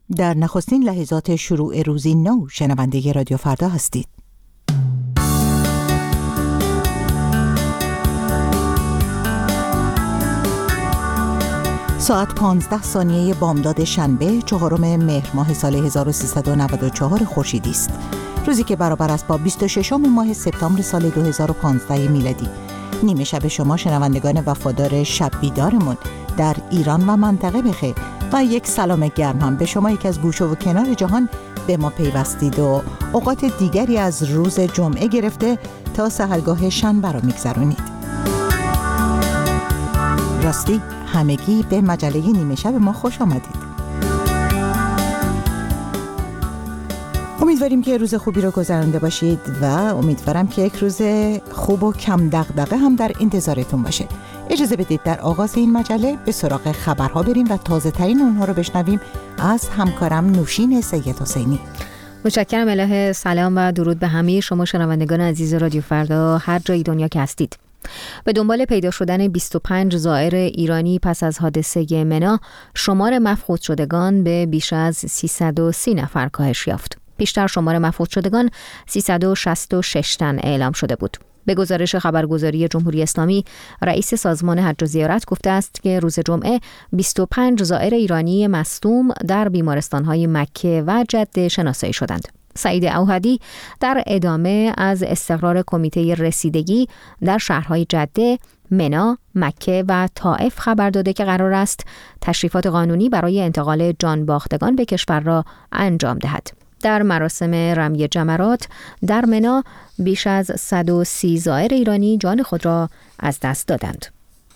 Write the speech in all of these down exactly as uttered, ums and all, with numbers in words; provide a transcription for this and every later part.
در نخستین لحظات شروع روزی نو شنونده رادیو فردا هستید. ساعت پانزده ثانیه بامداد شنبه چهارم مهر ماه سال هزار و سیصد و نود و چهار خورشیدی است. روزی که برابر است با بیست و ششم ماه سپتامبر سال دو هزار و پانزده میلادی. نیمه شب شما شنوندگان وفادار شب بیدارمون در ایران و منطقه بخیر و یک سلام گرم هم به شما یک از گوشه و کنار جهان به ما پیوستید و اوقات دیگری از روز جمعه گرفته تا سحرگاه شنبه را میگذرونید. راستی همگی به مجله نیمه شب ما خوش آمدید. امیدواریم که روز خوبی رو گذرانده باشید و امیدوارم که یک روز خوب و کم دغدغه هم در انتظارتون باشه. اجازه بدید در آغاز این مجله به سراغ خبرها بریم و تازه ترین اونها رو بشنویم از همکارم نوشین سید حسینی. متشکرم الهه. سلام و درود به همه شما شنوندگان عزیز رادیو فردا هر جای دنیا که هستید. به دنبال پیدا شدن بیست و پنج زائر ایرانی پس از حادثه منا، شمار مفقود شدگان به بیش از سیصد و سی نفر کاهش یافت. پیشتر شمار مفقود شدگان سیصد و شصت و شش تن اعلام شده بود. به گزارش خبرگزاری جمهوری اسلامی، رئیس سازمان حج و زیارت گفته است که روز جمعه بیست و پنج زائر ایرانی مصدوم در بیمارستان‌های مکه و جده شناسایی شدند. سعید اوحدی در ادامه از استقرار کمیته رسیدگی در شهرهای جده، منا، مکه و طائف خبر داده که قرار است تشریفات قانونی برای انتقال جانباختگان به کشور را انجام دهد. در مراسم رمی جمرات در منا بیش از صد و سی زائر ایرانی جان خود را از دست دادند.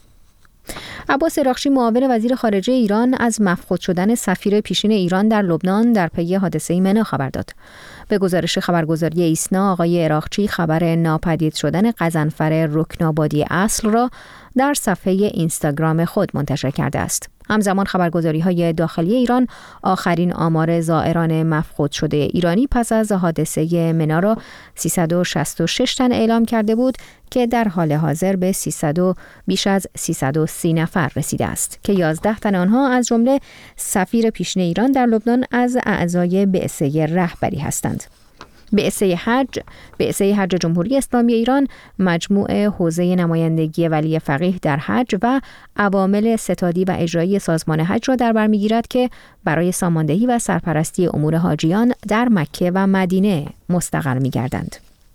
عباس اراغچی معاون وزیر خارجه ایران از مفقود شدن سفیر پیشین ایران در لبنان در پی حادثه منا خبر داد. به گزارش خبرگزاری ایسنا، آقای اراغچی خبر ناپدید شدن قزنفر رکنابادی اصل را در صفحه اینستاگرام خود منتشر کرده است. همزمان خبرگزاری‌های داخلی ایران آخرین آمار زائران مفقود شده ایرانی پس از حادثه منا را سیصد و شصت و شش تن اعلام کرده بود که در حال حاضر به سیصد و بیش از سیصد و سی نفر رسیده است که یازده تن آنها از جمله سفیر پیشین ایران در لبنان از اعضای بعثه رهبری هستند. بعثه حج، بعثه حج جمهوری اسلامی ایران مجموع حوزه نمایندگی ولی فقیه در حج و عوامل ستادی و اجرایی سازمان حج را در بر می‌گیرد که برای ساماندهی و سرپرستی امور حاجیان در مکه و مدینه مستقر می‌گردند.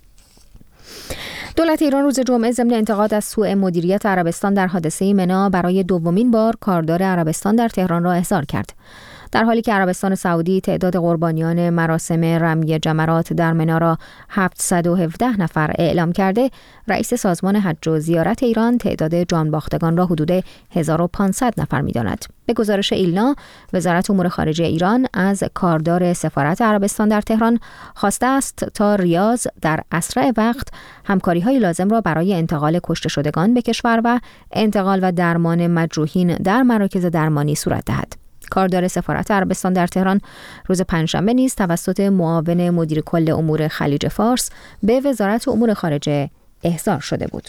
دولت ایران روز جمعه ضمن انتقاد از سوء مدیریت عربستان در حادثه منا برای دومین بار کاردار عربستان در تهران را احضار کرد. در حالی که عربستان سعودی تعداد قربانیان مراسم رمی جمرات در منا را هفتصد و هفده نفر اعلام کرده، رئیس سازمان حج و زیارت ایران تعداد جانباختگان را حدود هزار و پانصد نفر می‌داند. به گزارش ایلنا، وزارت امور خارجه ایران از کاردار سفارت عربستان در تهران خواسته است تا ریاض در اسرع وقت همکاری‌های لازم را برای انتقال کشته شدگان به کشور و انتقال و درمان مجروحین در مراکز درمانی صورت دهد. کاردار سفارت عربستان در تهران روز پنجشنبه نیز توسط معاون مدیر کل امور خلیج فارس به وزارت امور خارجه احضار شده بود.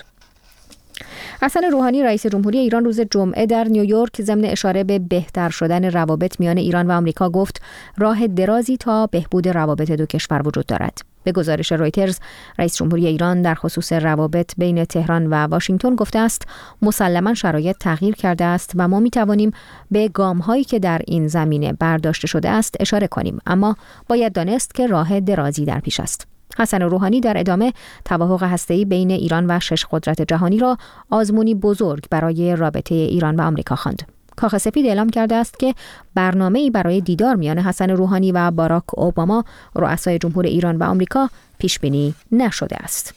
حسن روحانی رئیس جمهوری ایران روز جمعه در نیویورک ضمن اشاره به بهتر شدن روابط میان ایران و آمریکا گفت راه درازی تا بهبود روابط دو کشور وجود دارد. به گزارش رویترز، رئیس جمهوری ایران در خصوص روابط بین تهران و واشنگتن گفته است مسلماً شرایط تغییر کرده است و ما می توانیم به گام‌هایی که در این زمینه برداشته شده است اشاره کنیم، اما باید دانست که راه درازی در پیش است. حسن روحانی در ادامه توافق هسته‌ای بین ایران و شش قدرت جهانی را آزمونی بزرگ برای رابطه ایران و آمریکا خواند. کاخ سفید اعلام کرده است که برنامه‌ای برای دیدار میان حسن روحانی و باراک اوباما، رؤسای جمهور ایران و آمریکا، پیش بینی نشده است.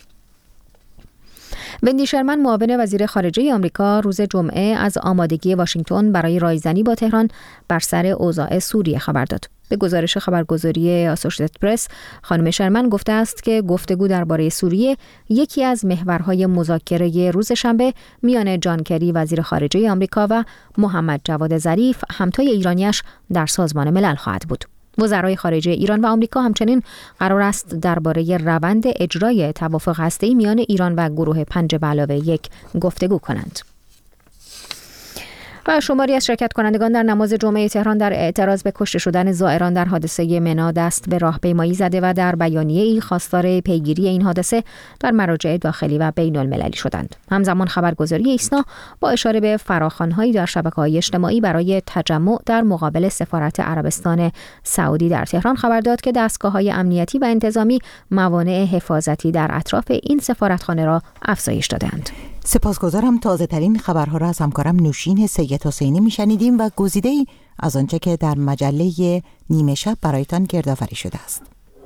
وندی شرمن معاون وزیر خارجه آمریکا روز جمعه از آمادگی واشنگتن برای رایزنی با تهران بر سر اوضاع سوریه خبر داد. به گزارش خبرگزاری آسوشیتد پرس، خانم شرمن گفته است که گفتگو درباره سوریه یکی از محورهای مذاکره روز شنبه میان جان کری وزیر خارجه آمریکا و محمد جواد ظریف همتای ایرانیش در سازمان ملل خواهد بود. وزرای خارجه ایران و آمریکا همچنین قرار است درباره روند اجرای توافق هسته‌ای میان ایران و گروه پنج به علاوه یک گفتگو کنند. و شماری از شرکت کنندگان در نماز جمعه تهران در اعتراض به کشته شدن زائران در حادثه منا دست به راهپیمایی زده و در بیانیه‌ای خواستار پیگیری این حادثه در مراجع داخلی و بین المللی شدند. همزمان خبرگزاری ایسنا با اشاره به فراخوان‌هایی در شبکه‌های اجتماعی برای تجمع در مقابل سفارت عربستان سعودی در تهران خبر داد که دستگاه‌های امنیتی و انتظامی موانع حفاظتی در اطراف این سفارتخانه را افزایش دادند. سپاسگزارم. تازه ترین خبرها را از همکارم نوشین سید حسینی میشنیدیم و گزیده‌ای از آنچه که در مجله نیمه شب برایتان گردآوری شده است.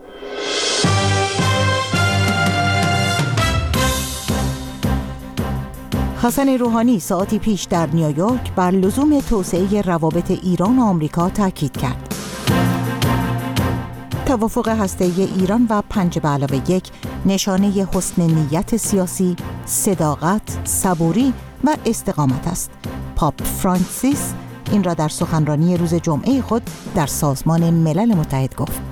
حسن روحانی ساعتی پیش در نیویورک بر لزوم توسعه روابط ایران و آمریکا تاکید کرد. توافق هسته‌ای ایران و پنج به علاوه یک نشانه حسن نیت سیاسی، صداقت، صبوری و استقامت است. پاپ فرانسیس این را در سخنرانی روز جمعه خود در سازمان ملل متحد گفت.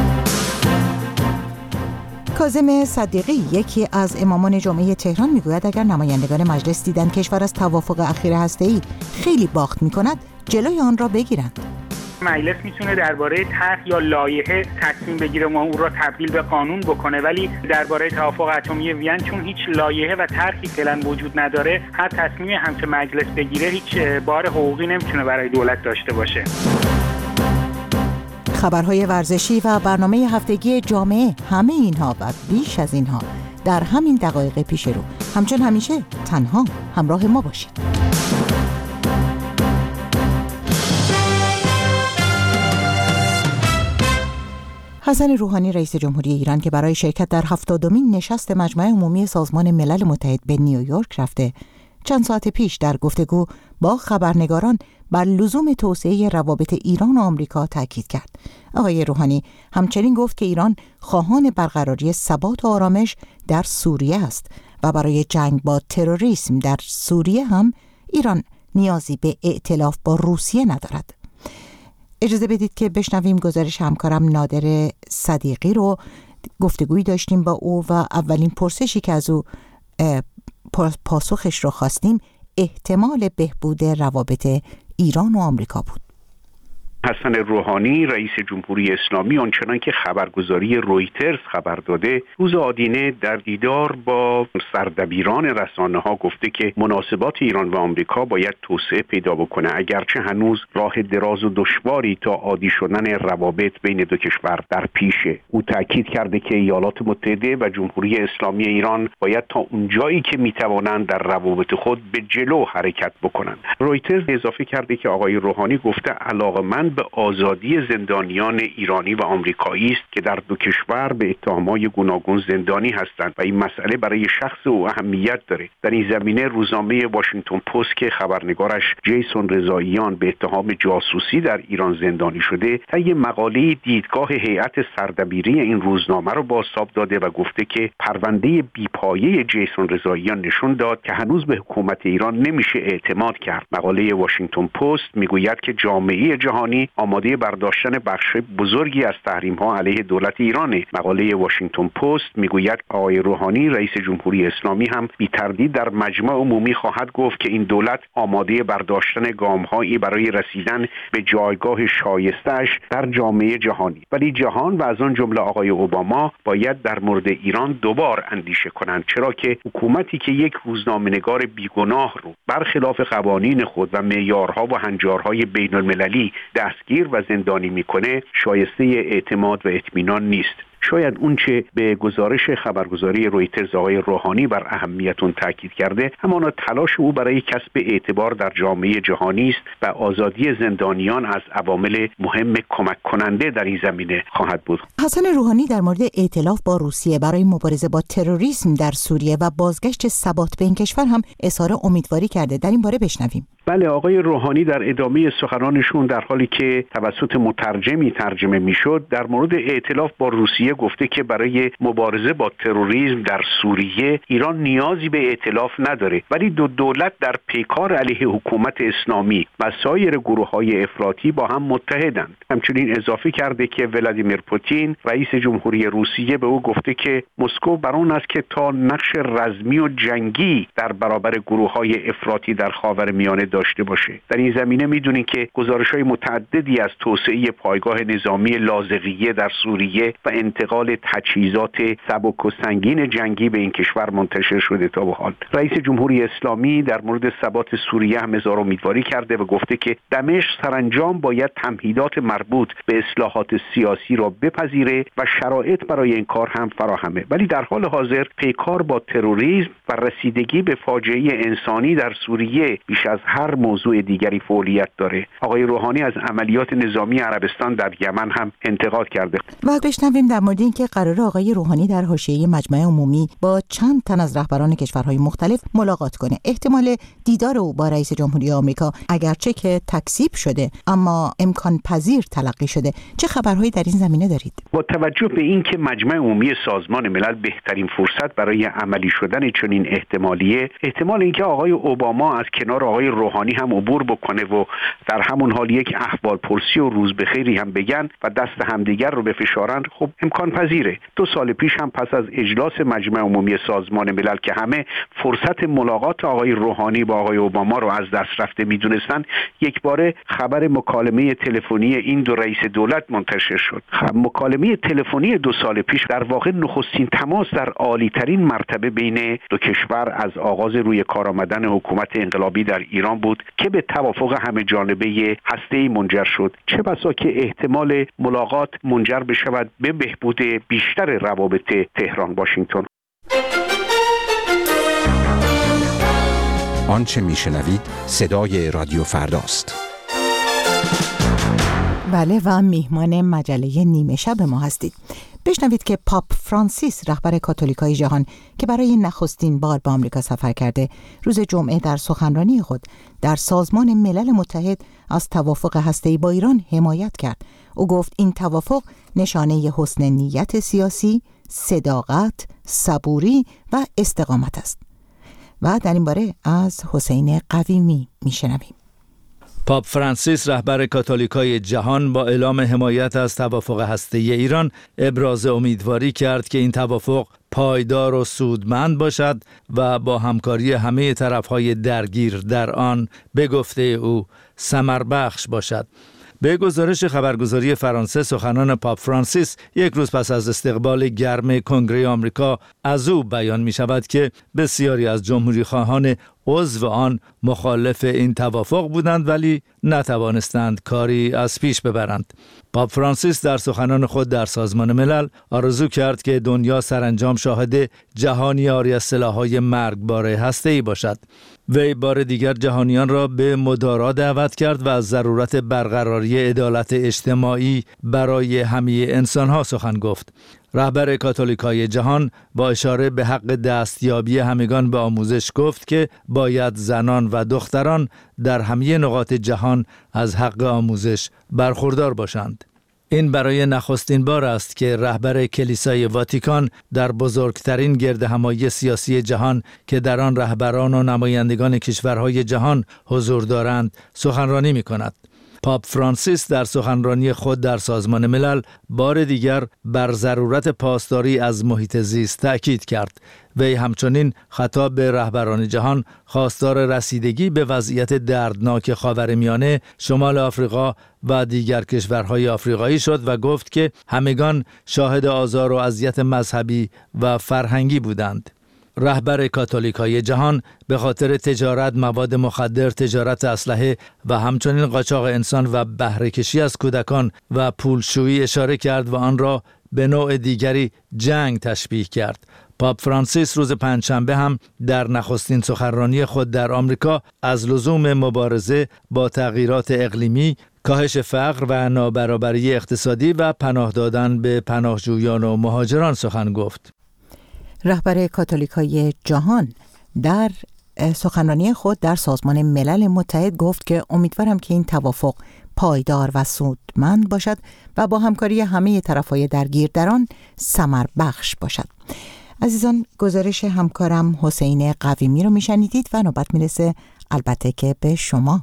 کاظم صدیقی یکی از امامان جمعه تهران میگوید اگر نمایندگان مجلس دیدند کشور از توافق اخیر هسته‌ای خیلی باخت می‌کند، جلوی آن را بگیرند. مجلس میتونه درباره طرح یا لایحه تصمیم بگیره و اون را تبدیل به قانون بکنه، ولی درباره توافق اتمی وین چون هیچ لایحه و طرحی فعلا وجود نداره، هر تصمیمی هم که مجلس بگیره هیچ بار حقوقی نمیتونه برای دولت داشته باشه. خبرهای ورزشی و برنامه هفتگی جامعه، همه اینها و بیش از اینها در همین دقایق پیش رو. همچون همیشه تنها همراه ما باشید. حسن روحانی رئیس جمهوری ایران که برای شرکت در هفتادمین نشست مجمع عمومی سازمان ملل متحد به نیویورک رفته، چند ساعت پیش در گفتگو با خبرنگاران بر لزوم توسعه روابط ایران و آمریکا تاکید کرد. آقای روحانی همچنین گفت که ایران خواهان برقراری ثبات و آرامش در سوریه است و برای جنگ با تروریسم در سوریه هم ایران نیازی به ائتلاف با روسیه ندارد. اجازه بدید که بشنویم گزارش همکارم نادر صدیقی رو. گفتگویی داشتیم با او و اولین پرسشی که از او پاسخش رو خواستیم احتمال بهبود روابط ایران و آمریکا بود. حسن روحانی رئیس جمهوری اسلامی آنچنان که خبرگزاری رویترز خبر داده، روز آدینه در دیدار با سردبیران رسانه ها گفته که مناسبات ایران و آمریکا باید توسعه پیدا بکنه، اگرچه هنوز راه دراز و دشواری تا عادی شدن روابط بین دو کشور در پیشه. او تاکید کرده که ایالات متحده و جمهوری اسلامی ایران باید تا اونجایی که میتوانند در روابط خود به جلو حرکت بکنند. رویترز اضافه کرده که آقای روحانی گفته علاقه‌مند به آزادی زندانیان ایرانی و آمریکایی است که در دو کشور به اتهامات گوناگون زندانی هستند و این مسئله برای شخص او اهمیت داره. در این زمینه روزنامه واشنگتن پست که خبرنگارش جیسون رضاییان به اتهام جاسوسی در ایران زندانی شده، طی مقاله دیدگاه هیئت سردبیری این روزنامه را بازتاب داده و گفته که پرونده بیپایه جیسون رضاییان نشون داد که هنوز به حکومت ایران نمیشه اعتماد کرد. مقاله واشنگتن پست میگوید که جامعه جهانی آماده برداشتن بخش بزرگی از تحریم‌ها علیه دولت ایرانه. مقاله واشنگتن پست میگوید آقای روحانی رئیس جمهوری اسلامی هم بی تردید در مجمع عمومی خواهد گفت که این دولت آماده برداشتن گام‌هایی برای رسیدن به جایگاه شایسته‌اش در جامعه جهانی، ولی جهان و از آن جمله آقای اوباما باید در مورد ایران دوبار اندیشه کنند، چرا که حکومتی که یک روزنامه‌نگار بیگناه رو برخلاف قوانین خود و معیارها و هنجارهای بین‌المللی دستگیر و زندانی میکنه شایسته اعتماد و اطمینان نیست. شاید اون چه به گزارش خبرگزاری رویترز آقای روحانی بر اهمیت اون تاکید کرده، همانا تلاش او برای کسب اعتبار در جامعه جهانی است و آزادی زندانیان از عوامل مهم کمک کننده در این زمینه خواهد بود. حسن روحانی در مورد ائتلاف با روسیه برای مبارزه با تروریسم در سوریه و بازگشت ثبات به این کشور هم اظهار امیدواری کرده. در این باره بشنویم. بله، آقای روحانی در ادامه سخنانشون در حالی که توسط مترجمی ترجمه میشد در مورد ائتلاف با روسیه گفته که برای مبارزه با تروریسم در سوریه ایران نیازی به ائتلاف نداره، ولی دو دولت در پیکار علیه حکومت اسلامی و سایر گروه‌های افراطی با هم متحدند. همچنین اضافه کرده که ولادیمیر پوتین رئیس جمهوری روسیه به او گفته که مسکو بر آن است که تا نقش رزمی و جنگی در برابر گروه‌های افراطی در خاورمیانه داشته باشه. در این زمینه میدونید که گزارش‌های متعددی از توسعه پایگاه نظامی لاذقیه در سوریه و انتقال تجهیزات سبک و سنگین جنگی به این کشور منتشر شده تا به حال. رئیس جمهوری اسلامی در مورد ثبات سوریه هم اظهار امیدواری کرده و گفته که دمشق سرانجام باید تمهیدات مربوط به اصلاحات سیاسی را بپذیره و شرایط برای این کار هم فراهمه. ولی در حال حاضر پیکار با تروریسم و رسیدگی به فاجعه انسانی در سوریه بیش از هر موضوع دیگری فعالیت داره. آقای روحانی از عملیات نظامی عربستان در یمن هم انتقاد کرده. و بشنویم در مورد اینکه قرار آقای روحانی در حاشیه مجمع عمومی با چند تن از رهبران کشورهای مختلف ملاقات کنه. احتمال دیدار او با رئیس جمهوری آمریکا اگرچه که تکذیب شده اما امکان پذیر تلقی شده. چه خبرهایی در این زمینه دارید؟ با توجه به اینکه مجمع عمومی سازمان ملل بهترین فرصت برای عملی شدن چنین احتمالیه، احتمال اینکه آقای اوباما از کنار آقای روحانی هم عبور بکنه و در همون حال یک احوالپرسی و روز بخیری هم بگن و دست همدیگر رو بفشارند، خب امکان پذیره. دو سال پیش هم پس از اجلاس مجمع عمومی سازمان ملل که همه فرصت ملاقات آقای روحانی با آقای اوباما رو از دست رفته میدونستن، یک باره خبر مکالمه تلفنی این دو رئیس دولت منتشر شد. مکالمه تلفنی دو سال پیش در واقع نخستین تماس در عالی ترین مرتبه بین دو کشور از آغاز روی کار آمدن حکومت انقلابی در ایران بود که به توافق همه جانبه هسته‌ای منجر شد. چه بسا که احتمال ملاقات منجر بشود به بهبود بیشتر روابط تهران واشنگتن. آنچه میشنوید صدای رادیو فرداست. بله و میهمان مجله نیمه شب ما هستید. بشنوید که پاپ فرانسیس رهبر کاتولیکای جهان که برای نخستین بار به آمریکا سفر کرده، روز جمعه در سخنرانی خود در سازمان ملل متحد از توافق هسته‌ای با ایران حمایت کرد. او گفت این توافق نشانه حسن نیت سیاسی، صداقت، صبوری و استقامت است. و در این باره از حسین قویمی میشنویم. پاپ فرانسیس رهبر کاتولیکای جهان با اعلام حمایت از توافق هسته‌ای ایران ابراز امیدواری کرد که این توافق پایدار و سودمند باشد و با همکاری همه طرف‌های درگیر در آن به گفته او ثمربخش باشد. به گزارش خبرگزاری فرانسه، سخنان پاپ فرانسیس یک روز پس از استقبال گرم کنگره آمریکا از او بیان می شود که بسیاری از جمهوری خواهان عضو آن مخالف این توافق بودند ولی نتوانستند کاری از پیش ببرند. پاپ فرانسیس در سخنان خود در سازمان ملل آرزو کرد که دنیا سرانجام شاهد جهانی عاری از سلاح‌های مرگبار هسته‌ای باشد. وی بار دیگر جهانیان را به مدارا دعوت کرد و از ضرورت برقراری عدالت اجتماعی برای همه انسان‌ها سخن گفت. رهبر کاتولیکای جهان با اشاره به حق دستیابی همگان به آموزش گفت که باید زنان و دختران در همه نقاط جهان از حق آموزش برخوردار باشند. این برای نخستین بار است که رهبر کلیسای واتیکان در بزرگترین گردهمایی سیاسی جهان که در آن رهبران و نمایندگان کشورهای جهان حضور دارند سخنرانی می‌کند. پاپ فرانسیس در سخنرانی خود در سازمان ملل بار دیگر بر ضرورت پاسداری از محیط زیست تأکید کرد. وی همچنین خطاب به رهبران جهان خواستار رسیدگی به وضعیت دردناک خاورمیانه، شمال آفریقا و دیگر کشورهای آفریقایی شد و گفت که همگان شاهد آزار و اذیت مذهبی و فرهنگی بودند. رهبر کاتولیکای جهان به خاطر تجارت مواد مخدر، تجارت اسلحه و همچنین قاچاق انسان و بهره کشی از کودکان و پولشویی اشاره کرد و آن را به نوع دیگری جنگ تشبیه کرد. پاپ فرانسیس روز پنجشنبه هم در نخستین سخنرانی خود در آمریکا از لزوم مبارزه با تغییرات اقلیمی، کاهش فقر و نابرابری اقتصادی و پناه دادن به پناهجویان و مهاجران سخن گفت. رهبر کاتولیکای جهان در سخنرانی خود در سازمان ملل متحد گفت که امیدوارم که این توافق پایدار و سودمند باشد و با همکاری همه طرف‌های درگیر در آن ثمر بخش باشد. عزیزان، گزارش همکارم حسین قویمی رو میشنیدید و نوبت میرسه البته که به شما.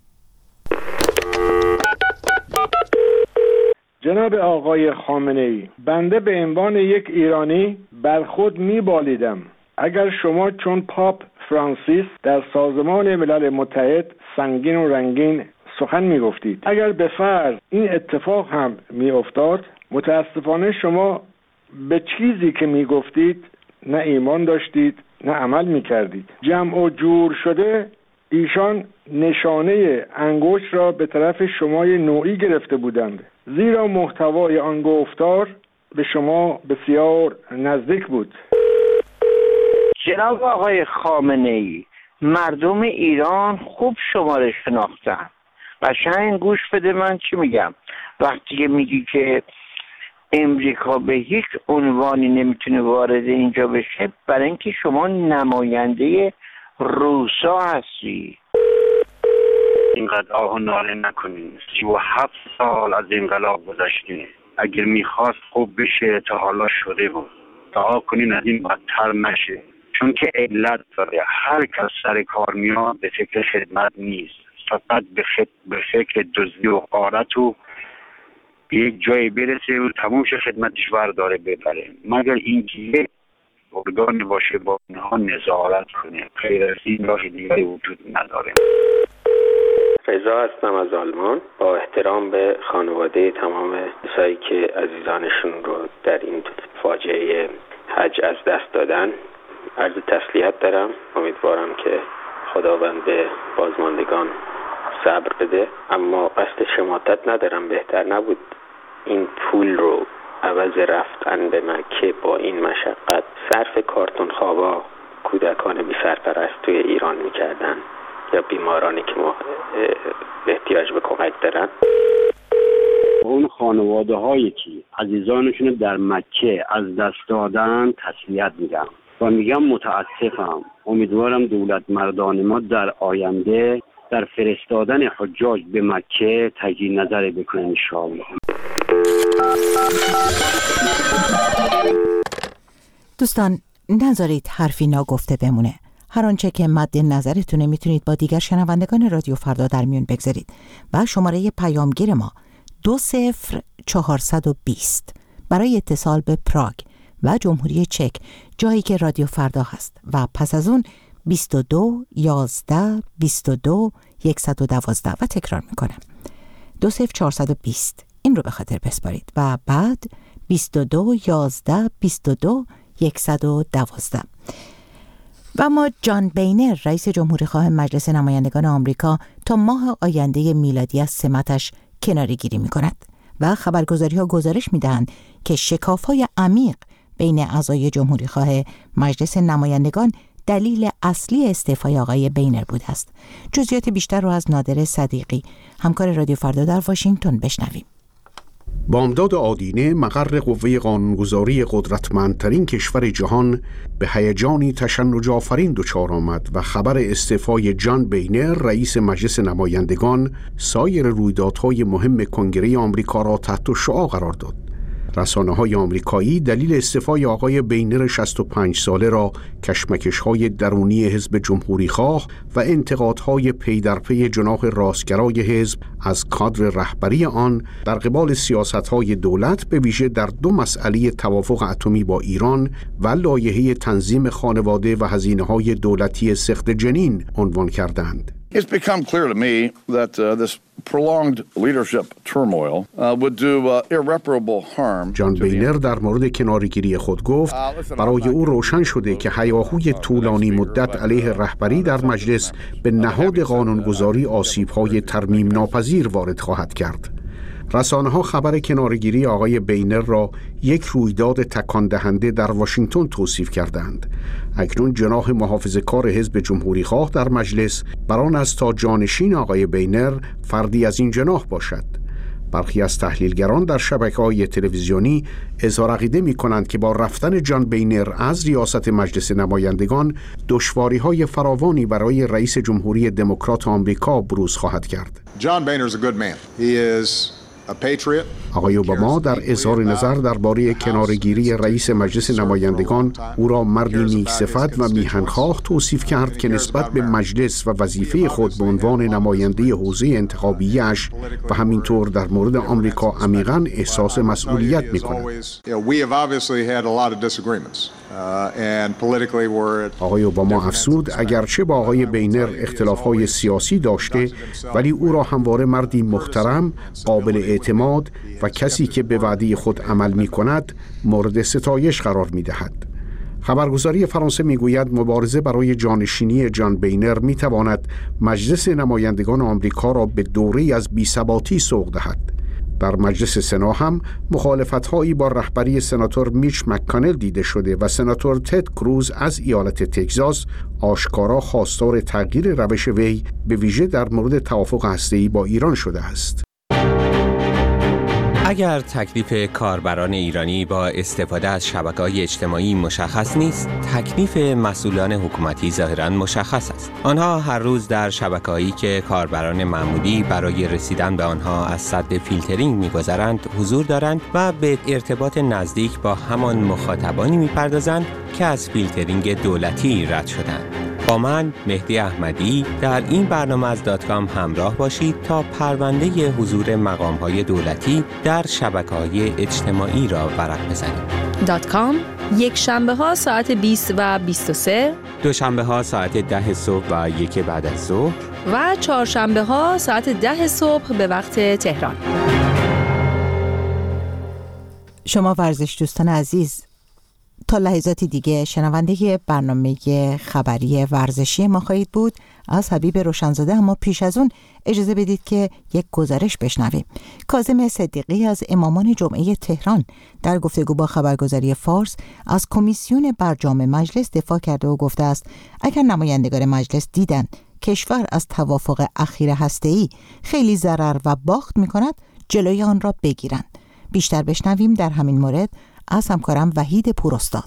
جناب آقای خامنه‌ای، بنده به عنوان یک ایرانی بر خود می‌بالیدم اگر شما چون پاپ فرانسیس در سازمان ملل متحد سنگین و رنگین سخن میگفتید. اگر به فرض این اتفاق هم میافتاد، متاسفانه شما به چیزی که میگفتید نه ایمان داشتید نه عمل میکردید. جمع و جور شده ایشان نشانه انگشت را به طرف شمای نوعی گرفته بودند، زیرا محتوای آن گفتار به شما بسیار نزدیک بود. جناب آقای خامنه‌ای، مردم ایران خوب شما را شناختن. قشنگ گوش بده من چی میگم. وقتی که میگی که امریکا به هیچ عنوانی نمیتونه وارد اینجا بشه، برای اینکه شما نماینده روسا هستی. اینقدر آه و ناله نکنین. سی و هفت سال از انقلاب گذشته. اگر میخواست خوب بشه تا حالا شده بود. دعا کنین از این بدتر نشه. چون که علت داره. هر کس سر کار میاد به فکر خدمت نیست. فقط به فکر, به فکر دزدی و غارت و به یک جایی برسه و تموم شه خدمتش برداره ببره. مگر اینکه یک ارگان باشه با اینها نظارت کنه. غیر از این راه دیگری وجود نداره. رضا هستم از آلمان. با احترام به خانواده تمام کسایی که عزیزانشون رو در این فاجعه حج از دست دادن عرض تسلیت دارم. امیدوارم که خداوند به بازماندگان صبر بده. اما قصد شماتت ندارم. بهتر نبود این پول رو عوض رفتن به مکه با این مشقت صرف کارتون خوابا کودکان بی سرپرست توی ایران میکردن یا بیمارانی که ما احتیاج به کمک دارن؟ اون خانواده هایی که عزیزانشون در مکه از دست دادن تسلیت میگم و میگم متاسفم. امیدوارم دولت مردان ما در آینده در فرستادن حجاج به مکه تجدید نظر بکنه انشاءالله. دوستان نذارید حرفی ناگفته بمونه. هر آنچه که مد نظرتونه میتونید با دیگر شنوندگان رادیو فردا در میون بگذارید و شماره پیامگیر ما دو صفر چهارصد و بیست برای اتصال به پراگ و جمهوری چک، جایی که رادیو فردا هست، و پس از اون بیست و دو یازده بیست و دو صد و دوازده و تکرار میکنم دو صفر چهارصد و بیست. این رو به خاطر بسپارید و بعد بیست و دو یازده بیست و دو صد و دوازده. و ما جان بینر رئیس جمهوری خواه مجلس نمایندگان آمریکا تا ماه آینده میلادی از سمتش کناره گیری می کند و خبرگزاری ها گزارش می دهند که شکاف های عمیق بین اعضای جمهوری خواه مجلس نمایندگان دلیل اصلی استعفای آقای بینر بوده است. جزئیات بیشتر رو از نادر صدیقی، همکار رادیو فردا در واشنگتن، بشنویم. بامداد آدینه مقر قوه قانونگذاری قدرتمندترین کشور جهان به هیجانی تشنج‌آفرین دچار آمد و خبر استعفای جان بینر رئیس مجلس نمایندگان سایر رویدادهای مهم کنگره آمریکا را تحت شعاع قرار داد. رسانه‌های آمریکایی دلیل استعفای آقای بینر شصت و پنج ساله را کشمکش‌های درونی حزب جمهوری‌خواه و انتقادهای پی در پی جناح راستگرای حزب از کادر رهبری آن در قبال سیاست‌های دولت به ویژه در دو مسئله توافق اتمی با ایران و لایحه تنظیم خانواده و هزینه‌های دولتی سقط جنین عنوان کردند. It's become clear to me that uh, this prolonged leadership turmoil uh, would do uh, irreparable harm. جان بینر در مورد کناره‌گیری خود گفت برای او روشن شده که هیاهوی طولانی مدت علیه رهبری در مجلس به نهاد قانونگذاری آسیب‌های ترمیم ناپذیر وارد خواهد کرد. رسانه‌ها خبر کناره‌گیری آقای بینر را یک رویداد تکان دهنده در واشنگتن توصیف کردند. اکنون جناح محافظه‌کار حزب جمهوری‌خواه در مجلس بران است تا جانشین آقای بینر فردی از این جناح باشد. برخی از تحلیلگران در شبکه‌های تلویزیونی اظهار عقیده می‌کنند که با رفتن جان بینر از ریاست مجلس نمایندگان دشواری‌های فراوانی برای رئیس جمهوری دموکرات آمریکا بروز خواهد کرد. John Boehner is a good man. He is آقای اوباما در اظهار نظر درباره کناره‌گیری رئیس مجلس نمایندگان او را مردی نیک‌صفت و میهن‌خواه توصیف کرد که نسبت به مجلس و وظیفه خود به عنوان نماینده حوزه انتخابیش و همینطور در مورد آمریکا عمیقاً احساس مسئولیت می‌کند. آقای اوباما افزود اگرچه با آقای بینر اختلاف‌های سیاسی داشته، ولی او را همواره مردی محترم، قابل اعتماد و کسی که به وعده خود عمل می‌کند مورد ستایش قرار می‌دهد. خبرگزاری فرانسه میگوید مبارزه برای جانشینی جان بینر میتواند مجلس نمایندگان آمریکا را به دوره‌ای از بی‌ثباتی سوق دهد. در مجلس سنا هم مخالفت‌هایی با رهبری سناتور میچ مک‌کانل دیده شده و سناتور تد کروز از ایالت تگزاس آشکارا خواستار تغییر روش وی به ویژه در مورد توافق هسته‌ای با ایران شده است. اگر تکلیف کاربران ایرانی با استفاده از شبکه‌های اجتماعی مشخص نیست، تکلیف مسئولان حکومتی ظاهراً مشخص است. آنها هر روز در شبکه‌هایی که کاربران معمولی برای رسیدن به آنها از سد فیلترینگ می‌گذرند حضور دارند و به ارتباط نزدیک با همان مخاطبانی می‌پردازند که از فیلترینگ دولتی رد شدند. با من مهدی احمدی در این برنامه از دات کام همراه باشید تا پرونده حضور مقام‌های دولتی در شبکه‌های اجتماعی را ورق بزنیم. دات کام یک شنبه ها ساعت بیست و بیست و سه، دوشنبه ها ساعت ده صبح و یک بعد از ظهر و چهارشنبه ها ساعت ده صبح به وقت تهران. شما ورزش دوستان عزیز، تا لحظاتی دیگه شنونده برنامه خبری ورزشی ما خواهید بود از حبیب روشنزاده، اما پیش از اون اجازه بدید که یک گزارش بشنویم. کاظم صدیقی از امامان جمعه تهران در گفتگو با خبرگزاری فارس از کمیسیون برجام مجلس دفاع کرده و گفته است اگر نمایندگان مجلس دیدن کشور از توافق اخیر هسته‌ای خیلی ضرر و باخت می‌کند، جلوی آن را بگیرند. بیشتر بشنویم در همین مورد از همکارم وحید پوراستاد.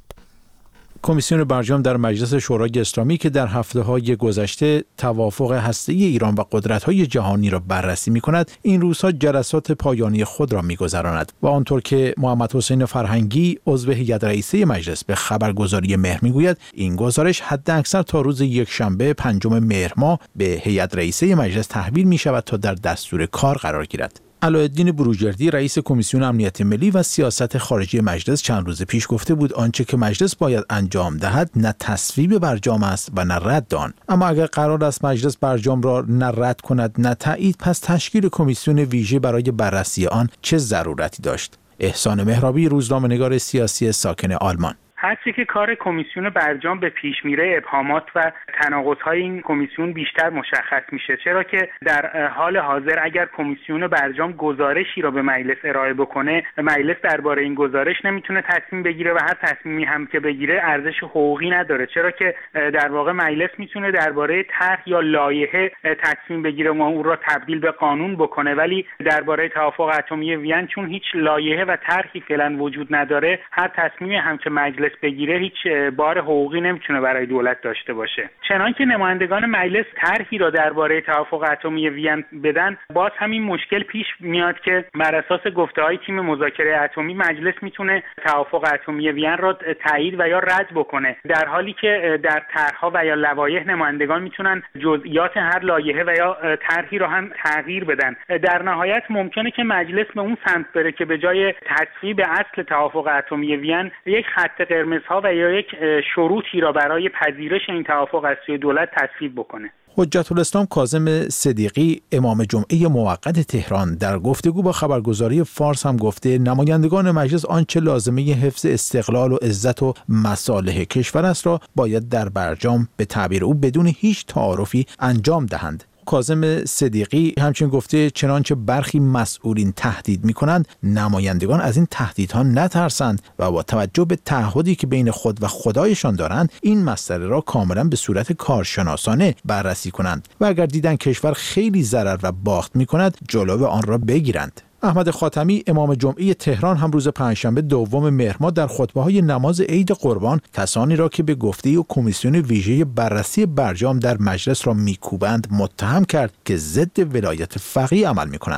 کمیسیون برجام در مجلس شورای اسلامی که در هفته‌های گذشته توافق هسته‌ای ایران و قدرت‌های جهانی را بررسی می‌کند، این روزها جلسات پایانی خود را می‌گذراند و آنطور که محمد حسین فرهنگی عضو هیئت رئیسه مجلس به خبرگزاری مهر می‌گوید، این گزارش حداکثر تا روز یکشنبه پنجم مهر ماه به هیئت رئیسه مجلس تحویل می‌شود تا در دستور کار قرار گیرد. علاءالدین بروجردی رئیس کمیسیون امنیت ملی و سیاست خارجی مجلس چند روز پیش گفته بود آنچه که مجلس باید انجام دهد نه تصویب برجام است و نه رد آن. اما اگر قرار است مجلس برجام را نه رد کند نه تایید، پس تشکیل کمیسیون ویژه برای بررسی آن چه ضرورتی داشت؟ احسان مهرابی، روزنامه‌نگار سیاسی ساکن آلمان. هرچی که کار کمیسیون برجام به پیش میره، ابهامات و تناقض‌های این کمیسیون بیشتر مشخص میشه، چرا که در حال حاضر اگر کمیسیون برجام گزارشی را به مجلس ارائه بکنه، مجلس درباره این گزارش نمیتونه تصمیم بگیره و هر تصمیمی هم که بگیره ارزش حقوقی نداره، چرا که در واقع مجلس میتونه درباره طرح یا لایحه تصمیم بگیره و اون را تبدیل به قانون بکنه، ولی درباره توافق اتمی وین چون هیچ لایحه و طرحی فعلا وجود نداره، هر تصمیمی هم که مجلس بگیره هیچ بار حقوقی نمیتونه برای دولت داشته باشه. چنانکه نمایندگان مجلس طرحی را درباره توافق اتمی وین بدن، باز همین مشکل پیش میاد که بر اساس گفته‌های تیم مذاکره اتمی مجلس میتونه توافق اتمی وین را تایید و یا رد بکنه، در حالی که در طرح‌ها و یا لوایح نمایندگان میتونن جزئیات هر لایحه و یا طرحی را هم تغییر بدن. در نهایت ممکنه که مجلس به اون سمت بره که به جای تصویب اصل توافق اتمی وین یک خط قرمزها و یا یک شروطی را برای پذیرش این توافق از سوی دولت تصویب بکنه. حجت الاسلام کاظم صدیقی امام جمعه موقت تهران در گفتگو با خبرگزاری فارس هم گفته نمایندگان مجلس آنچه لازمه حفظ استقلال و عزت و مصالح کشور است را باید در برجام به تعبیر او بدون هیچ تعارفی انجام دهند. کاظم صدیقی همچنین گفته چنانچه برخی مسئولین تهدید می‌کنند، نمایندگان از این تهدیدها نترسند و با توجه به تعهدی که بین خود و خدایشان دارند، این مسئله را کاملا به صورت کارشناسانه بررسی کنند و اگر دیدن کشور خیلی ضرر و باخت می‌کند، جلو آن را بگیرند. احمد خاتمی امام جمعه تهران هم روز پنجشنبه دوم مهر ماه در خطبه‌های نماز عید قربان کسانی را که به گفته و کمیسیون ویژه بررسی برجام در مجلس را میکوبند متهم کرد که ضد ولایت فقیه عمل میکنند.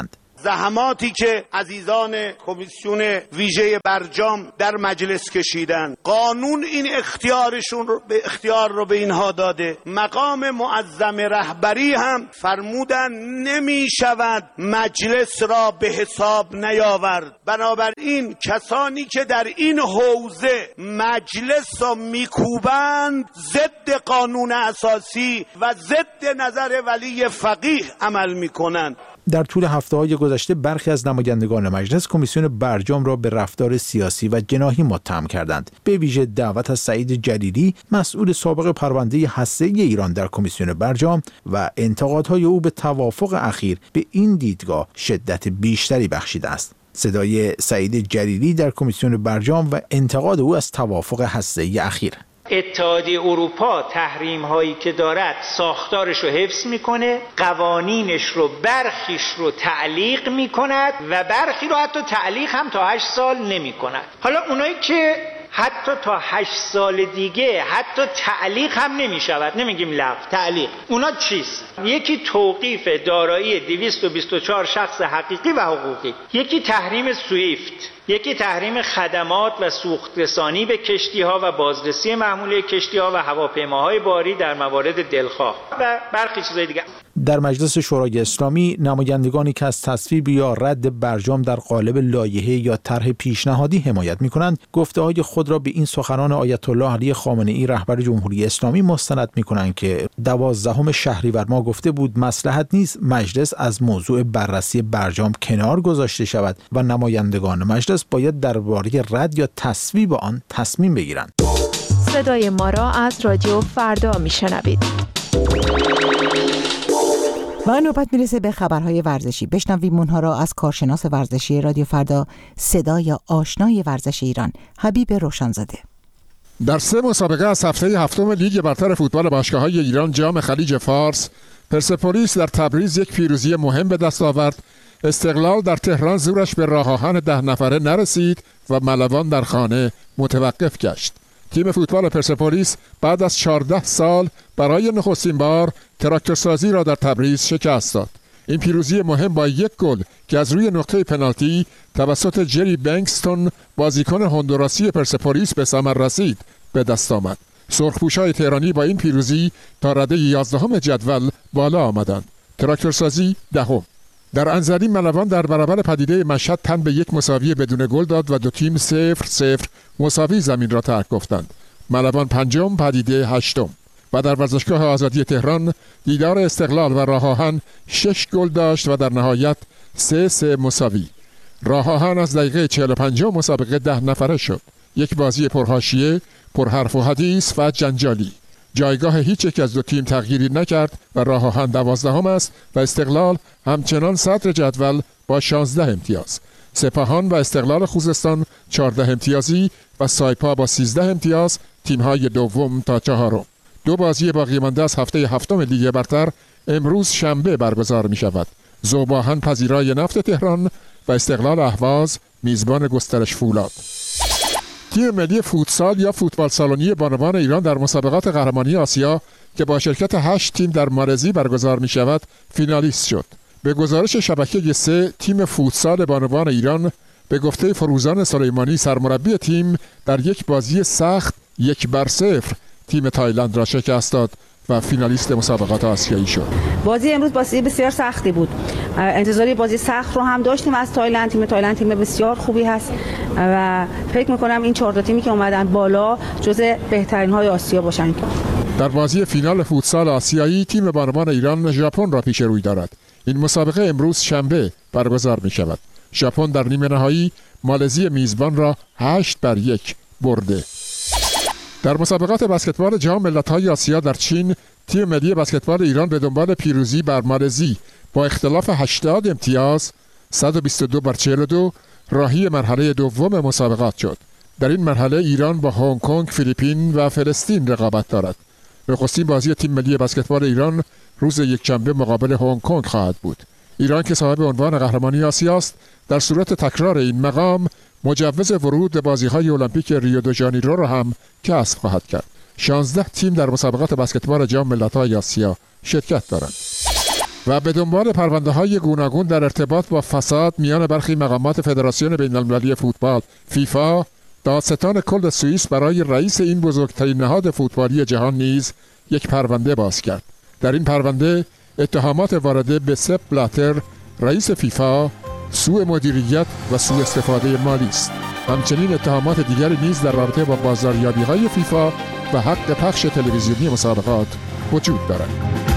زحماتی که عزیزان کمیسیون ویژه برجام در مجلس کشیدن. قانون این اختیارشون رو به اختیار رو به اینها داده. مقام معظم رهبری هم فرمودن نمی شود مجلس را به حساب نیاورد. بنابراین کسانی که در این حوزه مجلس را میکوبند ضد قانون اساسی و ضد نظر ولی فقیه عمل میکنند. در طول هفته‌های گذشته برخی از نمایندگان مجلس کمیسیون برجام را به رفتار سیاسی و جناحی متهم کردند. به ویژه دعوت از سعید جلیلی، مسئول سابق پرونده هسته‌ای ایران در کمیسیون برجام و انتقادهای او به توافق اخیر به این دیدگاه شدت بیشتری بخشیده است. صدای سعید جلیلی در کمیسیون برجام و انتقاد او از توافق هسته‌ای اخیر. اتحادیه اروپا تحریم هایی که دارد ساختارش رو حفظ میکنه، قوانینش رو برخیش رو تعلیق میکند و برخی رو حتی تعلیق هم تا هشت سال نمیکند. حالا اونایی که حتی تا هشت سال دیگه حتی تعلیق هم نمیشود، نمیگیم لغو، تعلیق، اونا چیست؟ یکی توقیف دارایی دویست و بیست و چهار شخص حقیقی و حقوقی، یکی تحریم سویفت، یکی تحریم خدمات و سوخترسانی به کشتی‌ها و بازرسی محموله کشتی‌ها و هواپیماهای باری در موارد دلخواه و برخی چیزای دیگه. در مجلس شورای اسلامی نمایندگانی که از تصویب یا رد برجام در قالب لایحه یا طرح پیشنهادی حمایت می‌کنند، گفته‌های خود را به این سخنان آیت الله علی خامنه‌ای رهبر جمهوری اسلامی مستند می‌کنند که دوازدهم شهریور ماه گفته بود مصلحت نیست مجلس از موضوع بررسی برجام کنار گذاشته شود و نمایندگان مجلس باید درباره رد یا تصویب آن تصمیم بگیرند. صدای ما را از رادیو فردا میشنوید. و نوبت میرسه به خبرهای ورزشی. بشنویم اونها را از کارشناس ورزشی رادیو فردا، صدای آشنای ورزش ایران، حبیب روشنزاده. در سه مسابقه از هفته هفتم لیگ برتر فوتبال باشگاه‌های ایران جام خلیج فارس، پرسپولیس در تبریز یک پیروزی مهم به دست آورد. استقلال در تهران زورش به راه آهن ده نفره نرسید و ملوان در خانه متوقف گشت. تیم فوتبال پرسپولیس بعد از چهارده سال برای نخستین بار تراکتورسازی را در تبریز شکست داد. این پیروزی مهم با یک گل که از روی نقطه پنالتی توسط جری بنکستون بازیکن هندوراسی پرسپولیس به ثمر رسید به دست آمد. سرخپوشای تهرانی با این پیروزی تا رده یازدهم جدول بالا آمدند. تراکتورسازی دهم. در انزلی ملوان در برابر پدیده مشهد تن به یک مساوی بدون گل داد و دو تیم صفر صفر مساوی زمین را ترک گفتند. ملوان پنجم، پدیده هشتم. و در ورزشگاه آزادی تهران دیدار استقلال و راه آهن شش گل داشت و در نهایت سه سه مساوی. راه آهن از دقیقه چهل و پنج مسابقه ده نفره شد. یک بازی پرحاشیه، پر حرف و حدیث و جنجالی. جایگاه هیچ یک از دو تیم تغییری نکرد و راه آهن دوازدهم است و استقلال همچنان صدر جدول با شانزده امتیاز. سپاهان و استقلال خوزستان چهارده امتیازی و سایپا با سیزده امتیاز تیم‌های دوم تا چهارم. دو بازی باقی مانده از هفته هفتم لیگ برتر امروز شنبه برگزار می شود. ذوب‌آهن پذیرای نفت تهران و استقلال اهواز میزبان گسترش فولاد. تیم ملی فوتسال یا فوتبال سالونی بانوان ایران در مسابقات قهرمانی آسیا که با شرکت هشت تیم در مالزی برگزار می شود فینالیست شد. به گزارش شبکه سه، تیم فوتسال بانوان ایران به گفته فروزان سلیمانی سرمربی تیم در یک بازی سخت یک بر صفر تیم تایلند را شکست داد و فینالیست مسابقات آسیایی شد. بازی امروز بازی بسیار سختی بود. انتظاری بازی سخت رو هم داشتیم از تایلند. تیم تایلند تیم بسیار خوبی هست و فکر می‌کنم این چهار تا تیمی که اومدن بالا جزء بهترین های آسیا باشن. در بازی فینال فوتسال آسیایی تیم بانوان ایران ژاپن را پیش روی دارد. این مسابقه امروز شنبه برگزار می شود. ژاپن در نیمه نهایی مالزی میزبان را هشت بر یک برده. در مسابقات بسکتبال جام ملت‌های آسیا در چین، تیم ملی بسکتبال ایران به دنبال پیروزی بر مالزی با اختلاف هشتاد امتیاز صد و بیست و دو بر چهل و دو راهی مرحله دوم مسابقات شد. در این مرحله ایران با هنگ کنگ، فیلیپین و فلسطین رقابت دارد. نخستین بازی تیم ملی بسکتبال ایران روز یکشنبه مقابل هنگ کنگ خواهد بود. ایران که صاحب عنوان قهرمانی آسیا است، در صورت تکرار این مقام مجوز ورود به بازی‌های المپیک ریو دو ژانیرو را هم کسب خواهد کرد. شانزده تیم در مسابقات بسکتبال جام ملت‌های آسیا شرکت دارند. و به دنبال پرونده‌های گوناگون در ارتباط با فساد میان برخی مقامات فدراسیون بین‌المللی فوتبال فیفا، دادستان کل سوئیس برای رئیس این بزرگترین نهاد فوتبالی جهان نیز یک پرونده باز کرد. در این پرونده اتهامات وارده به سپ بلاتر، رئیس فیفا، سوء مدیریت و سوء استفاده مالی است. همچنین اتهامات دیگری نیز در رابطه با بازاریابی‌های فیفا و حق پخش تلویزیونی مسابقات وجود دارد.